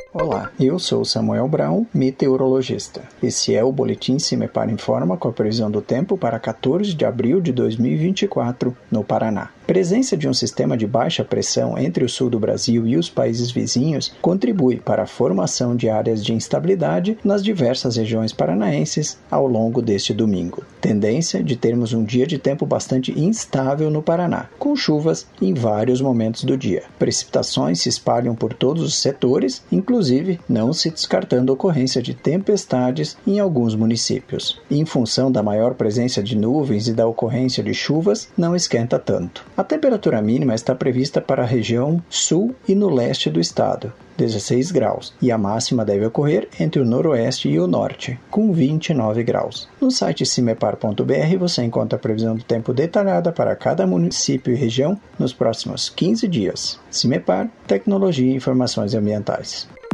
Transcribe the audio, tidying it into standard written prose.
Olá, eu sou Samuel Brown, meteorologista. Esse é o Boletim CIMEPAR Informa com a previsão do tempo para 14 de abril de 2024, no Paraná. Presença de um sistema de baixa pressão entre o sul do Brasil e os países vizinhos contribui para a formação de áreas de instabilidade nas diversas regiões paranaenses ao longo deste domingo. Tendência de termos um dia de tempo bastante instável no Paraná, com chuvas em vários momentos do dia. Precipitações se espalham por todos os setores, inclusive não se descartando a ocorrência de tempestades em alguns municípios. Em função da maior presença de nuvens e da ocorrência de chuvas, não esquenta tanto. A temperatura mínima está prevista para a região sul e no leste do estado, 16 graus, e a máxima deve ocorrer entre o noroeste e o norte, com 29 graus. No site cimepar.br você encontra a previsão do tempo detalhada para cada município e região nos próximos 15 dias. Cimepar, Tecnologia e Informações Ambientais.